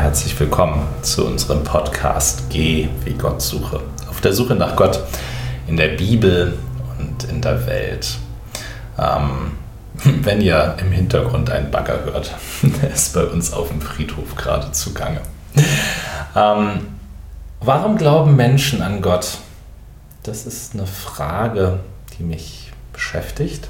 herzlich willkommen zu unserem Podcast Geh wie Gott suche. Auf der Suche nach Gott in der Bibel und in der Welt. Wenn ihr im Hintergrund einen Bagger hört, der ist bei uns auf dem Friedhof gerade zugange. Warum glauben Menschen an Gott? Das ist eine Frage, die mich beschäftigt.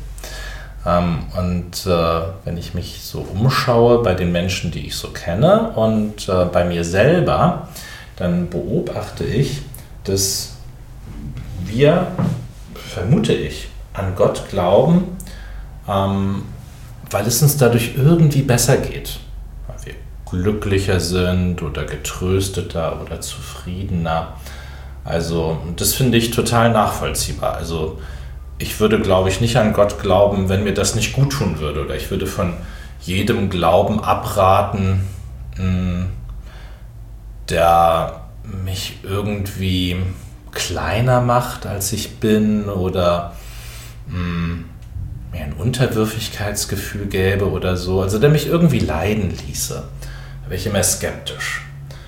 Wenn ich mich so umschaue bei den Menschen, die ich so kenne und bei mir selber, dann beobachte ich, dass wir, vermute ich, an Gott glauben, weil es uns dadurch irgendwie besser geht. Weil wir glücklicher sind oder getrösteter oder zufriedener. Also das finde ich total nachvollziehbar. Also ich würde, glaube ich, nicht an Gott glauben, wenn mir das nicht gut tun würde. Oder ich würde von jedem Glauben abraten, der mich irgendwie kleiner macht, als ich bin. Oder mir ein Unterwürfigkeitsgefühl gäbe oder so. Also der mich irgendwie leiden ließe. Da wäre ich immer skeptisch.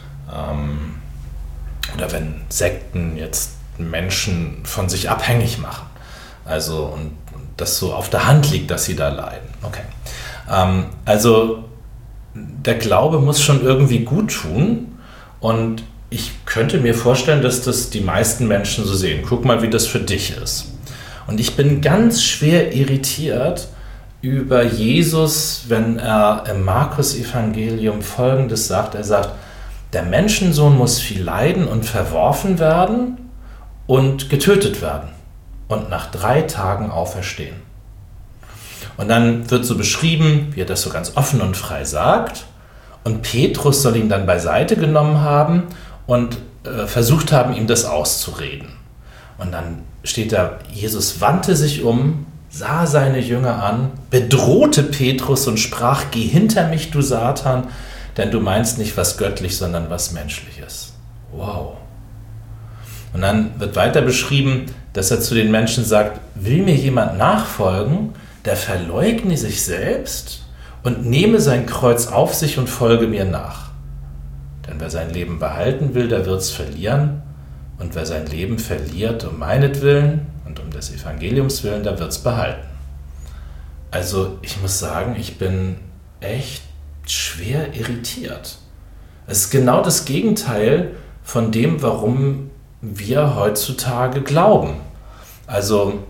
Oder wenn Sekten jetzt Menschen von sich abhängig machen. Also, und das so auf der Hand liegt, dass sie da leiden. Okay. Also, der Glaube muss schon irgendwie gut tun. Und ich könnte mir vorstellen, dass das die meisten Menschen so sehen. Guck mal, wie das für dich ist. Und ich bin ganz schwer irritiert über Jesus, wenn er im Markus-Evangelium Folgendes sagt. Er sagt, der Menschensohn muss viel leiden und verworfen werden und getötet werden. Und nach 3 Tagen auferstehen. Und dann wird so beschrieben, wie er das so ganz offen und frei sagt. Und Petrus soll ihn dann beiseite genommen haben und versucht haben, ihm das auszureden. Und dann steht da, Jesus wandte sich um, sah seine Jünger an, bedrohte Petrus und sprach, geh hinter mich, du Satan, denn du meinst nicht was göttlich, sondern was menschliches. Wow. Und dann wird weiter beschrieben, dass er zu den Menschen sagt, will mir jemand nachfolgen, der verleugne sich selbst und nehme sein Kreuz auf sich und folge mir nach. Denn wer sein Leben behalten will, der wird es verlieren. Und wer sein Leben verliert um meinetwillen und um des Evangeliums willen, der wird es behalten. Also ich muss sagen, ich bin echt schwer irritiert. Es ist genau das Gegenteil von dem, warum wir heutzutage glauben. Also,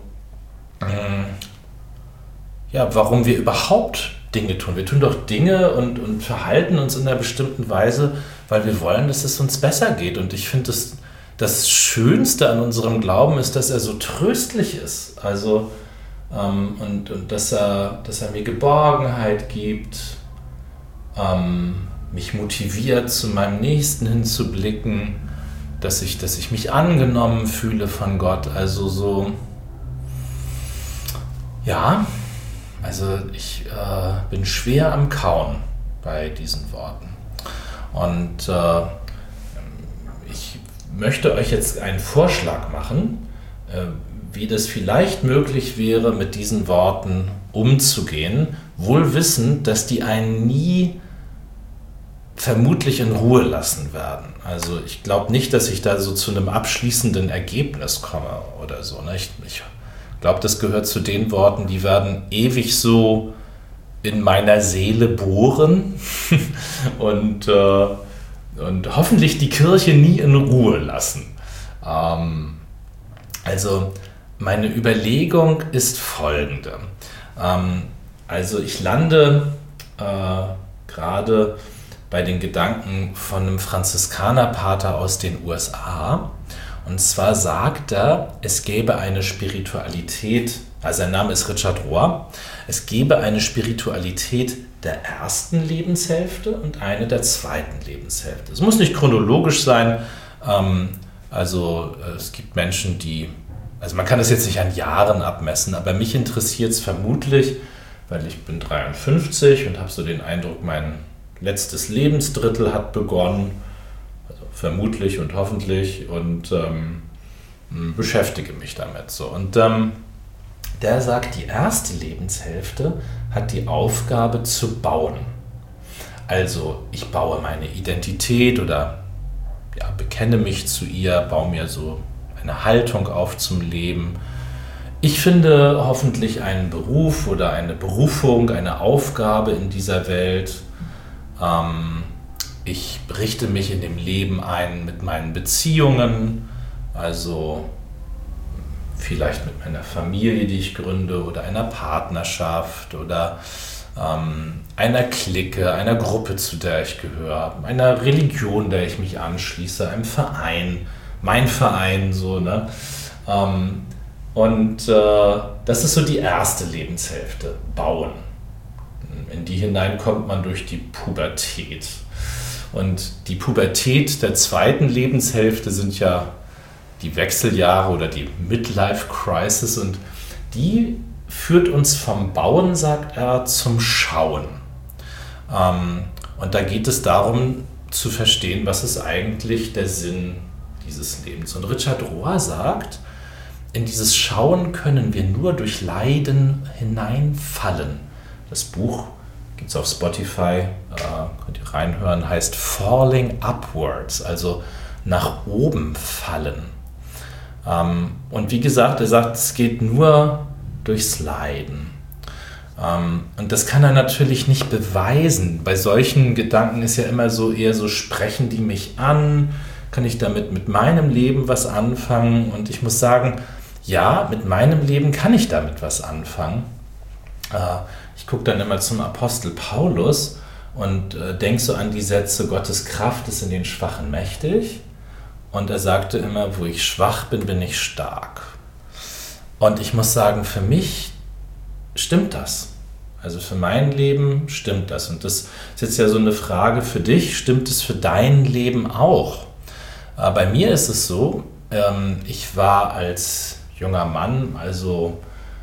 warum wir überhaupt Dinge tun. Wir tun doch Dinge und verhalten uns in einer bestimmten Weise, weil wir wollen, dass es uns besser geht. Und ich finde, das Schönste an unserem Glauben ist, dass er so tröstlich ist. Also, und dass er mir Geborgenheit gibt, mich motiviert, zu meinem Nächsten hinzublicken, dass ich mich angenommen fühle von Gott. Also so, ja, also ich bin schwer am Kauen bei diesen Worten. Und ich möchte euch jetzt einen Vorschlag machen, wie das vielleicht möglich wäre, mit diesen Worten umzugehen, wohl wissend, dass die einen nie vermutlich in Ruhe lassen werden. Also ich glaube nicht, dass ich da so zu einem abschließenden Ergebnis komme oder so. Ne? Ich glaube, das gehört zu den Worten, die werden ewig so in meiner Seele bohren und hoffentlich die Kirche nie in Ruhe lassen. Also meine Überlegung ist folgende. Also ich lande gerade bei den Gedanken von einem Franziskanerpater aus den USA. Und zwar sagt er, es gäbe eine Spiritualität, also sein Name ist Richard Rohr, es gäbe eine Spiritualität der ersten Lebenshälfte und eine der zweiten Lebenshälfte. Es muss nicht chronologisch sein, also es gibt Menschen, also man kann das jetzt nicht an Jahren abmessen, aber mich interessiert es vermutlich, weil ich bin 53 und habe so den Eindruck, mein letztes Lebensdrittel hat begonnen, also vermutlich und hoffentlich, und beschäftige mich damit so. Und der sagt, die erste Lebenshälfte hat die Aufgabe zu bauen. Also ich baue meine Identität oder bekenne mich zu ihr, baue mir so eine Haltung auf zum Leben. Ich finde hoffentlich einen Beruf oder eine Berufung, eine Aufgabe in dieser Welt. Ich richte mich in dem Leben ein mit meinen Beziehungen, also vielleicht mit meiner Familie, die ich gründe, oder einer Partnerschaft oder einer Clique, einer Gruppe, zu der ich gehöre, einer Religion, der ich mich anschließe, einem Verein, mein Verein, so, ne? Das ist so die erste Lebenshälfte, Bauen. In die hinein kommt man durch die Pubertät. Und die Pubertät der zweiten Lebenshälfte sind ja die Wechseljahre oder die Midlife Crisis, und die führt uns vom Bauen, sagt er, zum Schauen. Und da geht es darum zu verstehen, was ist eigentlich der Sinn dieses Lebens. Und Richard Rohr sagt, in dieses Schauen können wir nur durch Leiden hineinfallen. Das Buch gibt es auf Spotify, könnt ihr reinhören, heißt Falling Upwards, also nach oben fallen. Und wie gesagt, er sagt, es geht nur durchs Leiden. Und das kann er natürlich nicht beweisen. Bei solchen Gedanken ist ja immer so eher so, sprechen die mich an? Kann ich damit mit meinem Leben was anfangen? Und ich muss sagen, ja, mit meinem Leben kann ich damit was anfangen. Ich gucke dann immer zum Apostel Paulus und denke so an die Sätze, Gottes Kraft ist in den Schwachen mächtig. Und er sagte immer, wo ich schwach bin, bin ich stark. Und ich muss sagen, für mich stimmt das. Also für mein Leben stimmt das. Und das ist jetzt ja so eine Frage für dich, stimmt es für dein Leben auch? Bei mir ist es so, ich war als junger Mann, also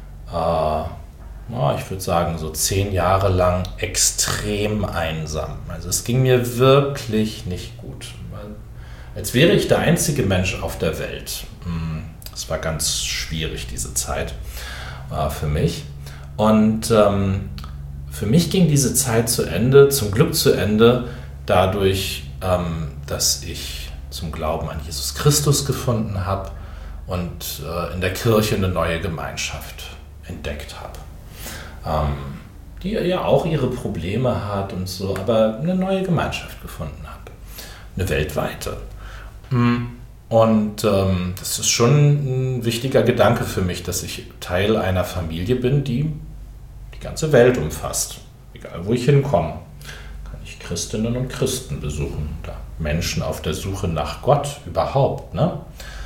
ich würde sagen so 10 Jahre lang extrem einsam. Also es ging mir wirklich nicht gut. Als wäre ich der einzige Mensch auf der Welt. Es war ganz schwierig, diese Zeit für mich. Und für mich ging diese Zeit zu Ende, zum Glück zu Ende, dadurch, dass ich zum Glauben an Jesus Christus gefunden habe und in der Kirche eine neue Gemeinschaft entdeckt habe, die ja auch ihre Probleme hat und so, aber eine neue Gemeinschaft gefunden habe, eine weltweite. Und das ist schon ein wichtiger Gedanke für mich, dass ich Teil einer Familie bin, die die ganze Welt umfasst. Egal, wo ich hinkomme, kann ich Christinnen und Christen besuchen. Da Menschen auf der Suche nach Gott überhaupt, ne?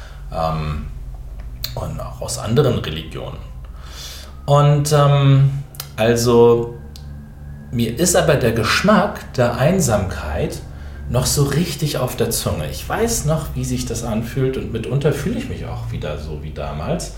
Und auch aus anderen Religionen. Und also mir ist aber der Geschmack der Einsamkeit noch so richtig auf der Zunge. Ich weiß noch, wie sich das anfühlt, und mitunter fühle ich mich auch wieder so wie damals.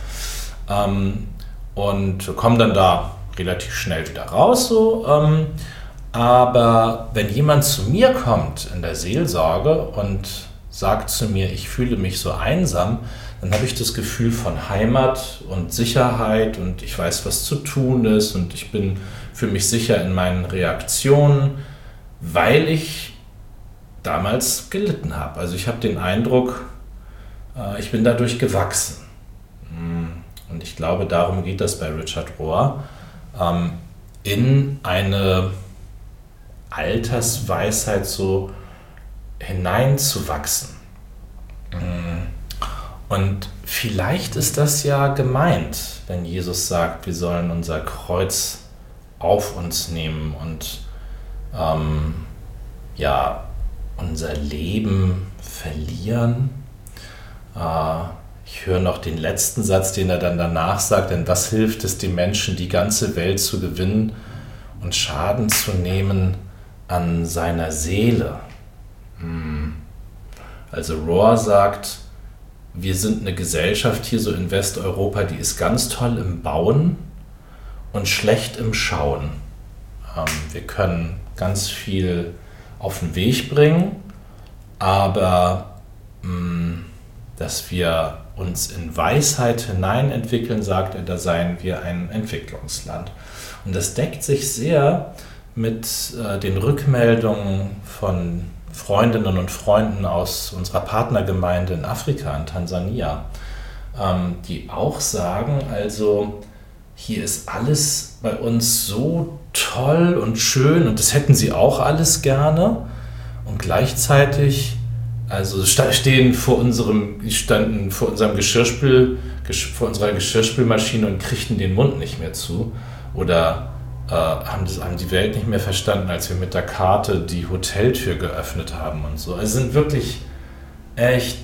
Und komme dann da relativ schnell wieder raus. So. Aber wenn jemand zu mir kommt in der Seelsorge und sagt zu mir, ich fühle mich so einsam, dann habe ich das Gefühl von Heimat und Sicherheit und ich weiß, was zu tun ist, und ich fühle mich sicher in meinen Reaktionen, weil ich damals gelitten habe. Also ich habe den Eindruck, ich bin dadurch gewachsen. Und ich glaube, darum geht das bei Richard Rohr, in eine Altersweisheit so hineinzuwachsen. Und vielleicht ist das ja gemeint, wenn Jesus sagt, wir sollen unser Kreuz auf uns nehmen und unser Leben verlieren. Ich höre noch den letzten Satz, den er dann danach sagt, denn was hilft es den Menschen, die ganze Welt zu gewinnen und Schaden zu nehmen an seiner Seele? Also Rohr sagt, wir sind eine Gesellschaft hier so in Westeuropa, die ist ganz toll im Bauen und schlecht im Schauen. Wir können ganz viel auf den Weg bringen, aber dass wir uns in Weisheit hineinentwickeln, sagt er, da seien wir ein Entwicklungsland. Und das deckt sich sehr mit den Rückmeldungen von Freundinnen und Freunden aus unserer Partnergemeinde in Afrika, in Tansania, die auch sagen, also hier ist alles bei uns so toll und schön und das hätten sie auch alles gerne und gleichzeitig, also standen vor unserem vor unserer Geschirrspülmaschine und kriegten den Mund nicht mehr zu oder haben die Welt nicht mehr verstanden, als wir mit der Karte die Hoteltür geöffnet haben und so. Also sind wirklich echt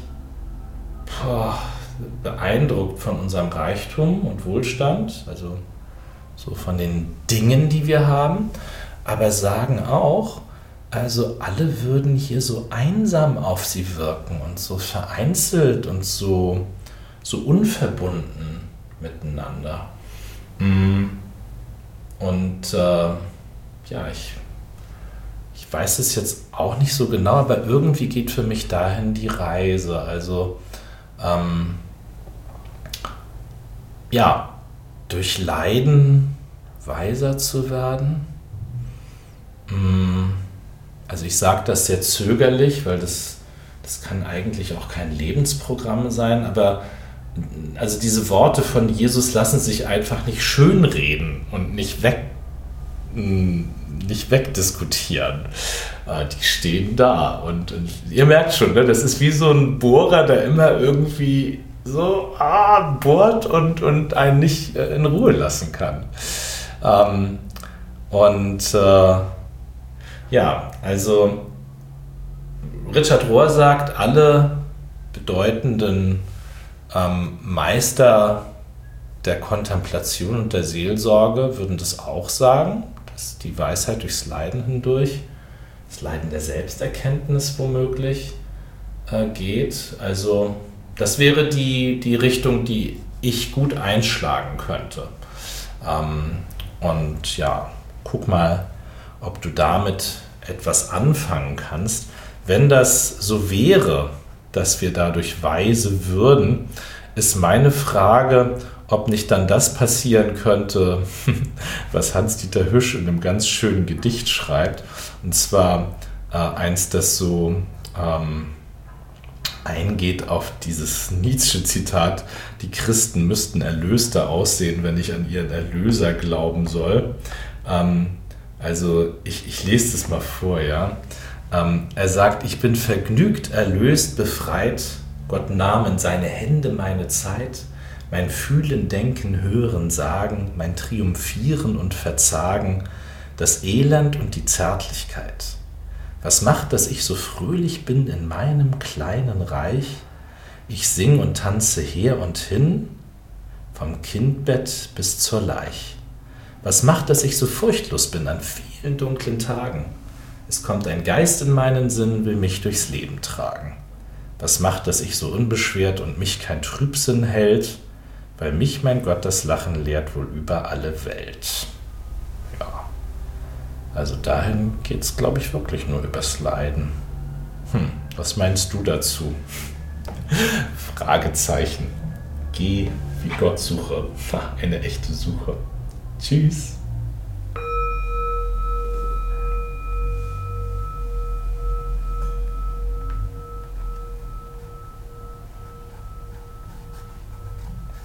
beeindruckt von unserem Reichtum und Wohlstand, also so von den Dingen, die wir haben, aber sagen auch, also alle würden hier so einsam auf sie wirken und so vereinzelt und so unverbunden miteinander. Und ich weiß es jetzt auch nicht so genau, aber irgendwie geht für mich dahin die Reise. Also durch Leiden weiser zu werden. Also ich sage das sehr zögerlich, weil das kann eigentlich auch kein Lebensprogramm sein, aber also diese Worte von Jesus lassen sich einfach nicht schönreden und nicht wegdiskutieren. Die stehen da und ihr merkt schon, ne, das ist wie so ein Bohrer, der immer irgendwie so bohrt und einen nicht in Ruhe lassen kann. Also Richard Rohr sagt, alle bedeutenden Meister der Kontemplation und der Seelsorge würden das auch sagen, dass die Weisheit durchs Leiden hindurch, das Leiden der Selbsterkenntnis womöglich geht. Also das wäre die Richtung, die ich gut einschlagen könnte. Guck mal, ob du damit etwas anfangen kannst. Wenn das so wäre, dass wir dadurch weise würden, ist meine Frage, ob nicht dann das passieren könnte, was Hans-Dieter Hüsch in einem ganz schönen Gedicht schreibt. Und zwar eins, das so eingeht auf dieses Nietzsche-Zitat, die Christen müssten erlöster aussehen, wenn ich an ihren Erlöser glauben soll. Ich lese das mal vor, ja. Er sagt, ich bin vergnügt, erlöst, befreit, Gott nahm in seine Hände meine Zeit, mein Fühlen, Denken, Hören, Sagen, mein Triumphieren und Verzagen, das Elend und die Zärtlichkeit. Was macht, dass ich so fröhlich bin in meinem kleinen Reich? Ich sing und tanze her und hin, vom Kindbett bis zur Leich. Was macht, dass ich so furchtlos bin an vielen dunklen Tagen? Es kommt ein Geist in meinen Sinn, will mich durchs Leben tragen. Was macht, dass ich so unbeschwert und mich kein Trübsinn hält? Weil mich mein Gott das Lachen lehrt wohl über alle Welt. Ja, also dahin geht's, glaube ich, wirklich nur übers Leiden. Was meinst du dazu? Fragezeichen. Geh wie Gott suche. Eine echte Suche. Tschüss.